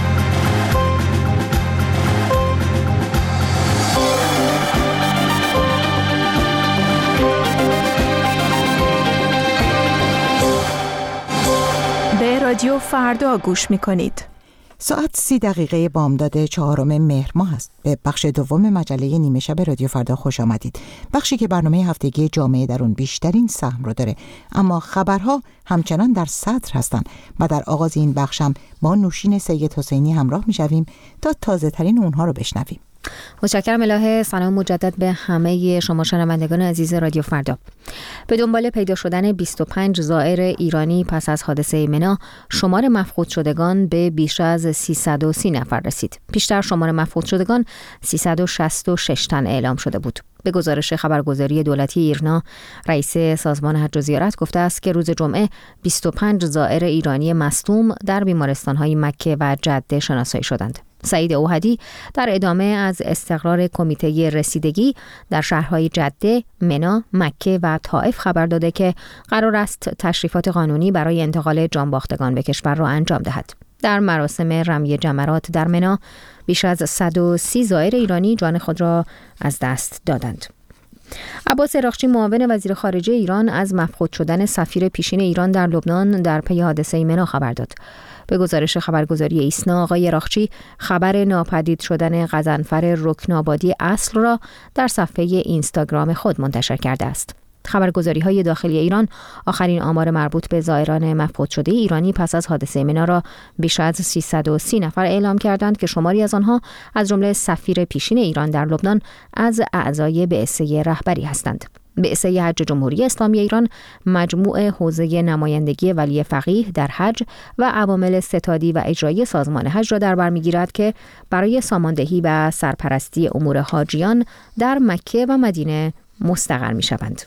به رادیو فردا گوش می‌کنید. ساعت سی دقیقه بامداد چهارم مهر ماه است. به بخش دوم مجله نیمه شب رادیو فردا خوش آمدید. بخشی که برنامه هفتگی جامعه در اون بیشترین سهم رو داره، اما خبرها همچنان در سطر هستند و در آغاز این بخشم با نوشین سید حسینی همراه میشویم تا تازه ترین اونها رو بشنویم. متشکرم الهه. سلام مجدد به همه شما شنوندگان عزیز رادیو فردا. به دنبال پیدا شدن بیست و پنج زائر ایرانی پس از حادثه منا، شمار مفقود شدگان به بیش از سیصد و سی نفر رسید. پیشتر شمار مفقود شدگان سیصد و شصت و شش تن اعلام شده بود. به گزارش خبرگزاری دولتی ایرنا، رئیس سازمان حج و زیارت گفته است که روز جمعه بیست و پنج زائر ایرانی مصدوم در بیمارستان‌های مکه و جده شناسایی شدند. سعید اوحدی در ادامه از استقرار کمیته رسیدگی در شهرهای جده، منا، مکه و طائف خبر داده که قرار است تشریفات قانونی برای انتقال جانباختگان به کشور را انجام دهد. در مراسم رمی جمرات در منا بیش از صد و سی زائر ایرانی جان خود را از دست دادند. عباس اراقچی معاون وزیر خارجه ایران از مفقود شدن سفیر پیشین ایران در لبنان در پی حادثه منا خبر داد. به گزارش خبرگزاری ایسنا، آقای اراقچی خبر ناپدید شدن غضنفر رکنابادی اصل را در صفحه اینستاگرام خود منتشر کرده است. خبرگزاری‌های داخلی ایران آخرین آمار مربوط به زائران مفقود شده ایرانی پس از حادثه منا را بیش از سیصد و سی نفر اعلام کردند که شماری از آنها از جمله سفیر پیشین ایران در لبنان از اعضای بعثه رهبری هستند. بعثه حج جمهوری اسلامی ایران مجموع حوزه نمایندگی ولی فقیه در حج و عوامل ستادی و اجرایی سازمان حج را در بر می‌گیرد که برای ساماندهی و سرپرستی امور حاجیان در مکه و مدینه مستقر می‌شوند.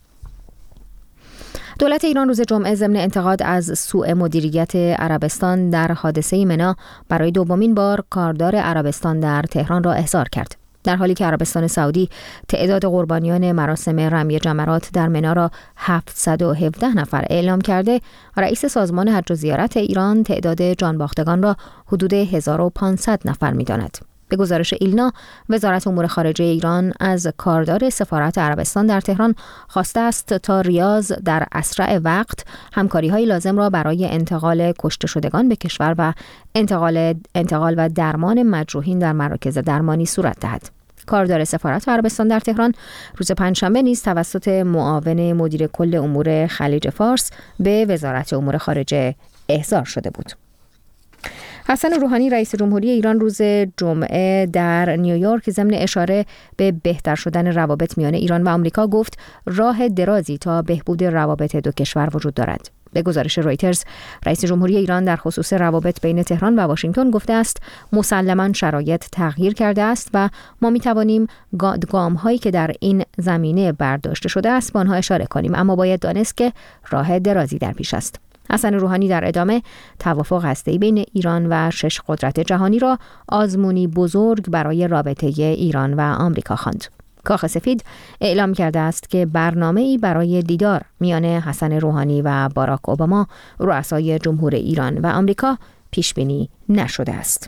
دولت ایران روز جمعه ضمن انتقاد از سوء مدیریت عربستان در حادثه منا برای دومین بار کاردار عربستان در تهران را احضار کرد. در حالی که عربستان سعودی تعداد قربانیان مراسم رمی جمرات در منا را هفتصد و هفده نفر اعلام کرده، رئیس سازمان حج و زیارت ایران تعداد جانباختگان را حدود هزار و پانصد نفر می‌داند. به گزارش ایلنا، وزارت امور خارجه ایران از کاردار سفارت عربستان در تهران خواسته است تا ریاض در اسرع وقت همکاری‌های لازم را برای انتقال کشته شدگان به کشور و انتقال انتقال و درمان مجروحین در مراکز درمانی صورت دهد. کاردار سفارت عربستان در تهران روز پنجشنبه نیز توسط معاون مدیر کل امور خلیج فارس به وزارت امور خارجه احضار شده بود. حسن روحانی رئیس جمهوری ایران روز جمعه در نیویورک ضمن اشاره به بهتر شدن روابط میان ایران و آمریکا گفت راه درازی تا بهبود روابط دو کشور وجود دارد. به گزارش رویترز، رئیس جمهوری ایران در خصوص روابط بین تهران و واشنگتن گفته است مسلماً شرایط تغییر کرده است و ما می توانیم گام هایی که در این زمینه برداشته شده است به آنها اشاره کنیم، اما باید دانست که راه درازی در پیش است. حسن روحانی در ادامه توافق هسته‌ای بین ایران و شش قدرت جهانی را آزمونی بزرگ برای رابطه ایران و آمریکا خواند. کاخ سفید اعلام کرده است که برنامه‌ای برای دیدار میان حسن روحانی و باراک اوباما، رؤسای جمهور ایران و آمریکا، پیش بینی نشده است.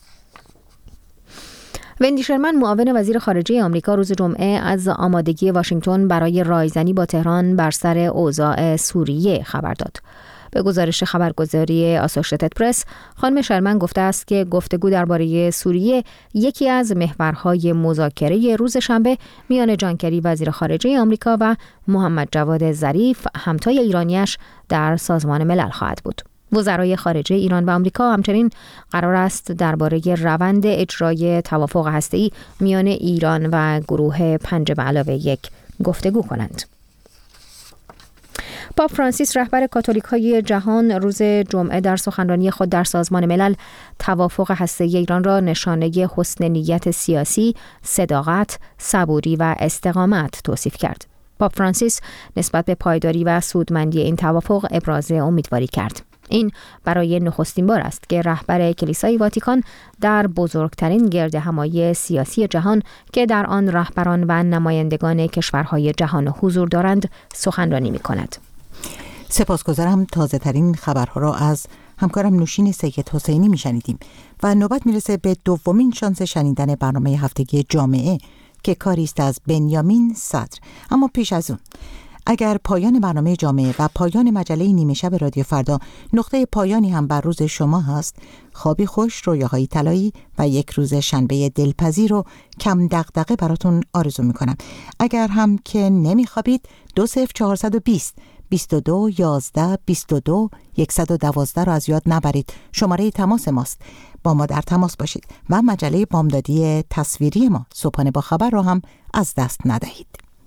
وندی شرمن معاون وزیر خارجه آمریکا روز جمعه از آمادگی واشنگتن برای رایزنی با تهران بر سر اوضاع سوریه خبر داد. به گزارش خبرگزاری آسوشیتد پرس، خانم شرمن گفته است که گفتگو درباره سوریه یکی از محورهای مذاکره روز شنبه میان جان کری وزیر خارجه آمریکا و محمد جواد ظریف همتای ایرانیش در سازمان ملل خواهد بود. وزرای خارجه ایران و آمریکا همچنین قرار است درباره روند اجرای توافق هسته‌ای میان ایران و گروه پنج به علاوه یک گفتگو کنند. پاپ فرانسیس رهبر کاتولیک‌های جهان روز جمعه در سخنرانی خود در سازمان ملل توافق هسته‌ای ایران را نشانه حسن نیت سیاسی، صداقت، صبوری و استقامت توصیف کرد. پاپ فرانسیس نسبت به پایداری و سودمندی این توافق ابراز امیدواری کرد. این برای نخستین بار است که رهبر کلیسای واتیکان در بزرگترین گردهمایی سیاسی جهان که در آن رهبران و نمایندگان کشورهای جهان حضور دارند سخنرانی می‌کند. سپاسگزارم. تازه ترین خبرها را از همکارم نوشین سید حسینی میشنیدیم و نوبت میرسه به دومین شانس شنیدن برنامه هفتگی جامعه که کاری است از بنیامین صدر. اما پیش از اون، اگر پایان برنامه جامعه و پایان مجله نیمه شب رادیو فردا نقطه پایانی هم بر روز شما هست، خوابی خوش، رویاهای طلایی و یک روز شنبه دلپذیر رو کم دغدغه براتون آرزو میکنم. اگر هم که نمیخوابید دو صفر چهارصد و بیست بیست و دو یازده بیست و دو صد و دوازده رو از یاد نبرید. شماره تماس ماست. با ما در تماس باشید و مجله بامدادی تصویری ما صبحانه با خبر رو هم از دست ندهید.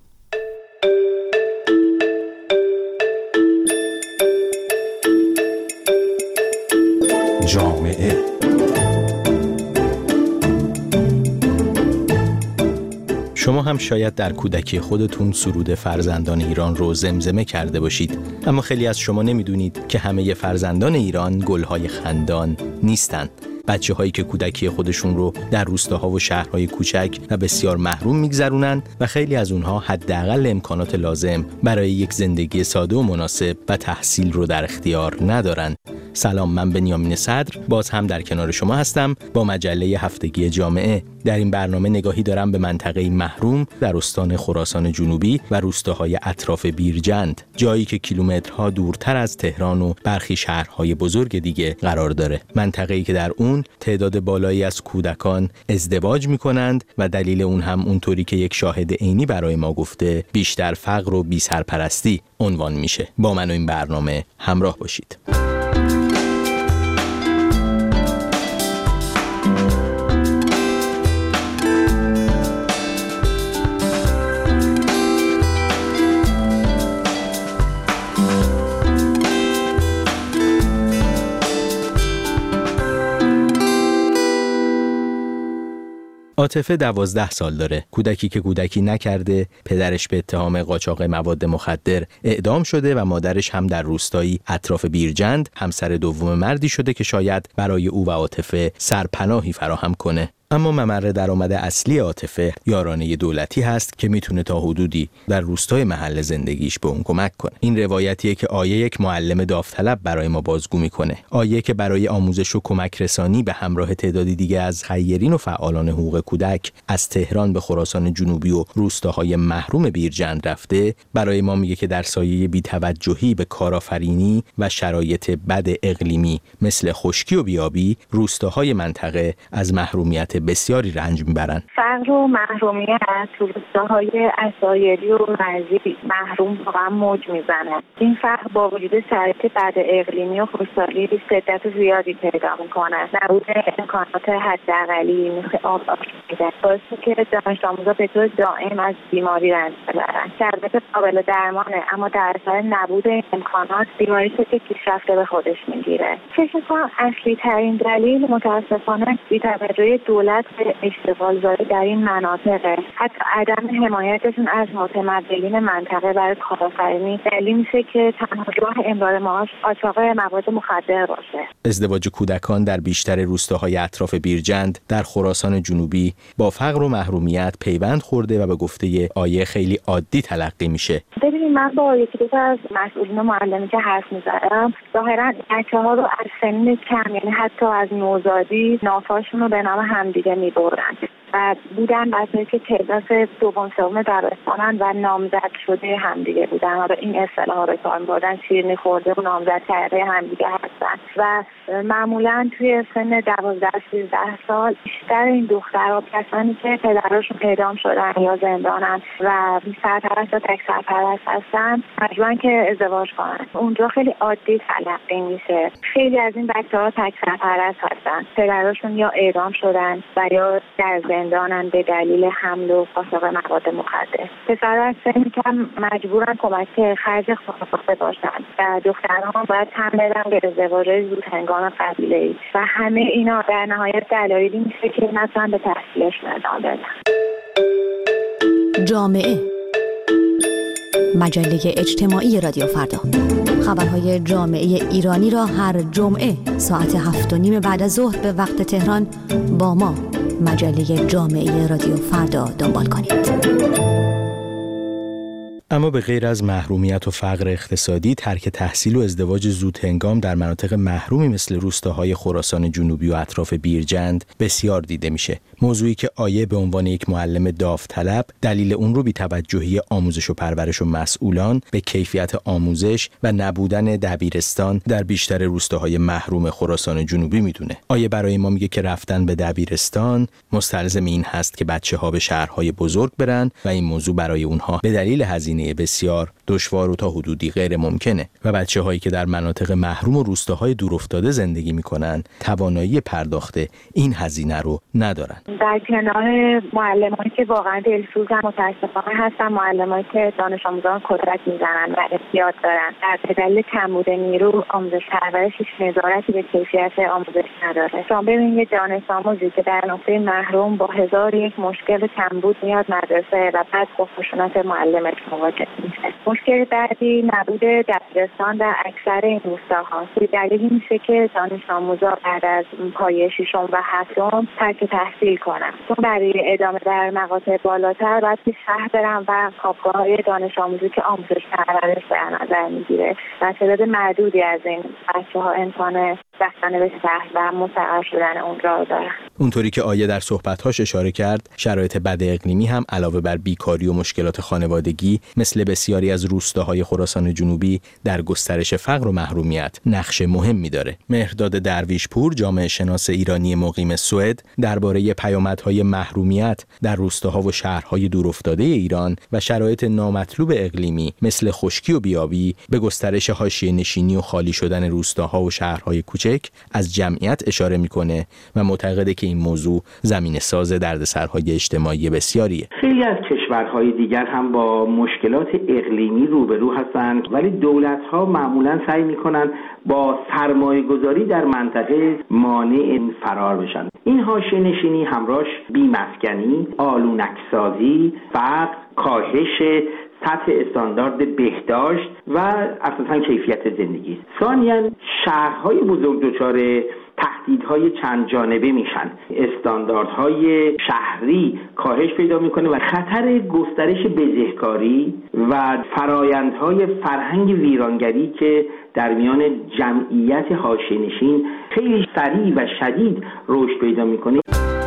جامعه شما هم شاید در کودکی خودتون سرود فرزندان ایران رو زمزمه کرده باشید، اما خیلی از شما نمیدونید که همه فرزندان ایران گلهای خندان نیستن. بچه هایی که کودکی خودشون رو در روستاها و شهرهای کوچک و بسیار محروم میگذرونن و خیلی از اونها حداقل امکانات لازم برای یک زندگی ساده و مناسب و تحصیل رو در اختیار ندارن. سلام، من بنیامین صدر باز هم در کنار شما هستم با مجله هفتگی جامعه. در این برنامه نگاهی دارم به منطقه محروم در استان خراسان جنوبی و روستاهای اطراف بیرجند، جایی که کیلومترها دورتر از تهران و برخی شهرهای بزرگ دیگه قرار داره. منطقه‌ای که در اون تعداد بالایی از کودکان ازدواج می‌کنند و دلیل اون هم اونطوری که یک شاهد عینی برای ما گفته بیشتر فقر و بی‌سرپرستی عنوان میشه. با من و این برنامه همراه باشید. عاطفه دوازده سال داره. کودکی که کودکی نکرده، پدرش به اتهام قاچاق مواد مخدر اعدام شده و مادرش هم در روستایی اطراف بیرجند همسر دوم مردی شده که شاید برای او و عاطفه سرپناهی فراهم کنه. اما ممر درآمد اصلی عاطفه یارانه دولتی هست که میتونه تا حدودی در روستای محل زندگیش به اون کمک کنه. این روایتیه که آیه یک معلم داوطلب برای ما بازگو میکنه. آیه که برای آموزش و کمک رسانی به همراه تعدادی دیگه از خیرین و فعالان حقوق کودک از تهران به خراسان جنوبی و روستاهای محروم بیرجند رفته، برای ما میگه که در سایه بی‌توجهی به کارآفرینی و شرایط بد اقلیمی مثل خشکی و بیابی، روستاهای منطقه از محرومیت بسیاری رنج میبرن. فقر و محرومیت تو روستاهای عصایری و مرزی محروم واقعا موج میزنه. این فقر با وجود شرایط بد اقلیمی و خشکسالی شدت زیادی پیدا میکنه. نبود امکانات حداقلی مثل آب آشامیدن باعث که دانش آموزا به طور دائم از بیماری رنج ببرن. شرایط قابل درمانه، اما در اثر نبود این امکانات بیماری که پیشرفته به خودش میگیره. فکر میکنم اصلی ترین دلیل متاسفانه بی‌توجهی دولت به اشتغال زایی در این مناطقه. حتی عدم حمایتشون از متمدنین منطقه برای کارآفرینی دلیل میشه که تنها راه امرار معاش قاچاق مواد مخدر باشه. ازدواج کودکان در بیشتر روستاهای اطراف بیرجند در خراسان جنوبی با فقر و محرومیت پیوند خورده و به گفته آیه خیلی عادی تلقی میشه. ببینید، من با یکی دو تا از مسئولین معلمی که حرف میزنم ظاهرا بچه‌ها رو از سن کم، یعنی حتی از نوزادی نافاشون رو به نام همدیگه میبرن و بودن بچه‌ای که تعداد دوم سوم دبستانن و نامزد شده همدیگه بودن. حالا این اصطلاح‌ها رو کار می‌بردن، شیرینی خورده و نامزد کرده همدیگه هستن و معمولا توی سن دوازده سیزده سال بیشتر این دخترها کسانی که پدراشون اعدام شدن یا زندانن و بی سرپرست یا تک سرپرست هستن مجبورن که ازدواج کنن. اونجا خیلی عادی تلقی میشه. خیلی از این بچه‌ها تک سرپرست هستن، پدراشون یا اعدام شدن و یا در زندانن به دلیل حمل و فاسق مواد مخدر. پسرها سنی کم مجبورن کمک خرج خانواده باشن و دخترها باید تن بدن به ازدواج زود هنگام قبیله‌ای و همه اینا در نهایت دلایلی میشه که مثلا به تحصیلشون ادامه بدن. جامعه مجله اجتماعی رادیو فردا، خبرهای جامعه ایرانی را هر جمعه ساعت هفت و نیم بعد از ظهر به وقت تهران با ما مجله جامعه رادیو فردا دنبال کنید. اما به غیر از محرومیت و فقر اقتصادی، ترک تحصیل و ازدواج زودهنگام در مناطق محرومی مثل روستاهای خراسان جنوبی و اطراف بیرجند بسیار دیده میشه. موضوعی که آیه به عنوان یک معلم داوطلب دلیل اون رو بی‌توجهی آموزش و پرورش و مسئولان به کیفیت آموزش و نبودن دبیرستان در بیشتر روستاهای محروم خراسان جنوبی میدونه. آیه برای ما میگه که رفتن به دبیرستان مستلزم این هست که بچه‌ها به شهرهای بزرگ برن و این موضوع برای اونها به دلیل هزینه بسیار دشوار و تا حدودی غیر ممکنه و بچه‌هایی که در مناطق محروم و روستاهای دورافتاده زندگی میکنن توانایی پرداخت این هزینه رو ندارن. در کنار معلمانی که واقعا دلسوزن متاسفانه هستن معلمانی که دانش آموزان کتک میزنن و احتیاط دارن. در دلیل کمبود نیرو آموزش پرورش هیچ نظارتی به کیفیت آموزش نداره. شما ببینید یه دانش آموزی که در نقطه محروم با هزار یک مشکل کمبود میاد مدرسه و بعد با خشونت معلمش مواجه میشه. مشکل بعدی نبود دبیرستان در اکثر این روستاها. دلیلی میشه که دانش آموزا بعد از پایه ششم و هفتم ترک تحصیل کنن. چون برای ادامه در مقاطع بالاتر باید به شهر برن و خوابگاه‌های دانش آموزی که آموزش پرورش در نظر میگیره و تعداد معدودی از این بچه‌ها امکان رفتن به شهر و مستقر شدن اونجا دارن. اونطوری که آیه در صحبت‌هاش اشاره کرد، شرایط بد اقلیمی هم علاوه بر بیکاری و مشکلات خانوادگی مثل بسیاری از روستاهای خراسان جنوبی در گسترش فقر و محرومیت نقش مهمی داره. مهرداد درویشپور، جامعه شناس ایرانی مقیم سوئد، درباره پیامدهای محرومیت در روستاها و شهرهای دورافتاده ایران و شرایط نامطلوب اقلیمی مثل خشکی و بیابی به گسترش حاشیه‌نشینی و خالی شدن روستاها و شهرهای کوچک از جمعیت اشاره میکنه و معتقده که این موضوع زمینه ساز دردسرهای اجتماعی بسیاریه. خیلی از کشورهای دیگر هم با مشکلات اقلیمی روبرو هستند، ولی دولت‌ها معمولاً سعی می‌کنند با سرمایه‌گذاری در منطقه مانع فرار بشن. این حاشیه‌نشینی همراهش بی‌مسکنی، آلونک‌سازی، فقر، کاهش سطح استاندارد بهداشت و اساساً کیفیت زندگی. ثانیاً شهرهای بزرگ دچار تهدیدهای چند جانبه میشن. استانداردهای شهری کاهش پیدا میکنه و خطر گسترش بزهکاری و فرایندهای فرهنگ ویرانگری که در میان جمعیت حاشیه‌نشین خیلی سریع و شدید رشد پیدا میکنه.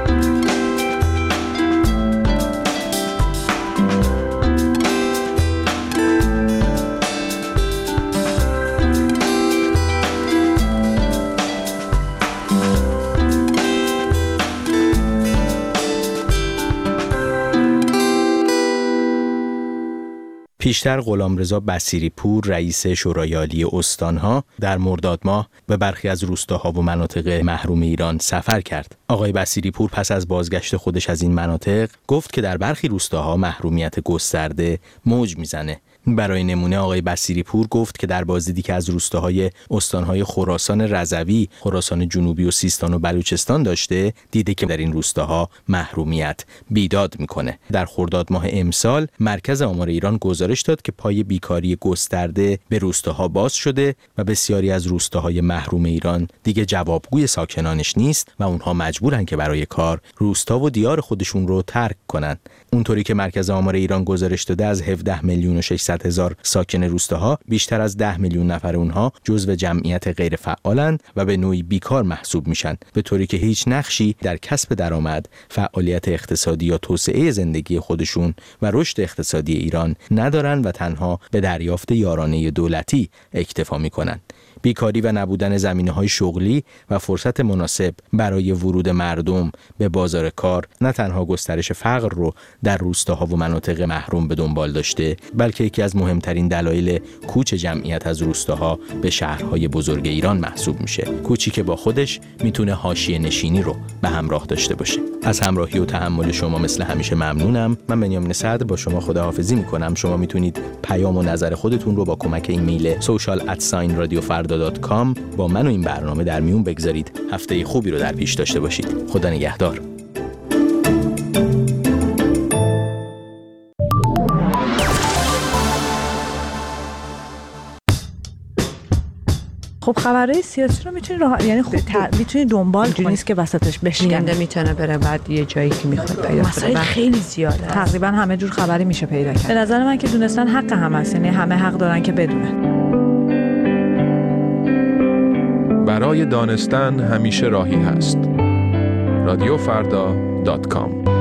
پیشتر غلامرضا بصیری‌پور، رئیس شورای عالی استان‌ها، در مرداد ماه به برخی از روستاها و مناطق محروم ایران سفر کرد. آقای بصیری‌پور پس از بازگشت خودش از این مناطق گفت که در برخی روستاها محرومیت گسترده موج میزنه. برای نمونه آقای بصیری‌پور گفت که در بازدیدی که از روستاهای استان‌های خراسان رضوی، خراسان جنوبی و سیستان و بلوچستان داشته، دیده که در این روستاها محرومیت بیداد میکنه. در خرداد ماه امسال مرکز آمار ایران گزارش داد که پای بیکاری گسترده به روستاها باز شده و بسیاری از روستاهای محروم ایران دیگه جوابگوی ساکنانش نیست و اونها مجبورن که برای کار روستا و دیار خودشون رو ترک کنن. اونطوری که مرکز آمار ایران گزارش داده از هفده میلیون و ششصد هزار ساکن روستاها بیشتر از ده میلیون نفر اونها جزو جمعیت غیر فعالند و به نوعی بیکار محسوب میشن، به طوری که هیچ نقشی در کسب درآمد، فعالیت اقتصادی یا توسعه زندگی خودشون و رشد اقتصادی ایران ندارن و تنها به دریافت یارانه دولتی اکتفا میکنن. بیکاری و نبودن زمینه‌های شغلی و فرصت مناسب برای ورود مردم به بازار کار نه تنها گسترش فقر رو در روستاها و مناطق محروم به دنبال داشته، بلکه یکی از مهمترین دلایل کوچ جمعیت از روستاها به شهرهای بزرگ ایران محسوب میشه. کوچی که با خودش میتونه حاشیه نشینی رو به همراه داشته باشه. از همراهی و تحمل شما مثل همیشه ممنونم. من بنیامین صدر با شما خداحافظی میکنم. شما میتونید پیام و نظر خودتون رو با کمک ایمیل social at sign radio farda dot com با من و این برنامه در میون بگذارید. هفته خوبی رو در پیش داشته باشید. خدا نگهدار. خب خبرهای سیاسی رو میتونی راه... یعنی خب ت... میتونی دنبال کنی، نیست که وسطش بشکنه. میتونه بره بعد یه جایی که میخواد پیدا کنه. مسائل خیلی زیاده. تقریبا همه جور خبری میشه پیدا کرد. به نظر من که دونستن حق هم هست، یعنی همه حق دارن که بدونن. برای دانستن همیشه راهی هست. رادیو فردا دات کام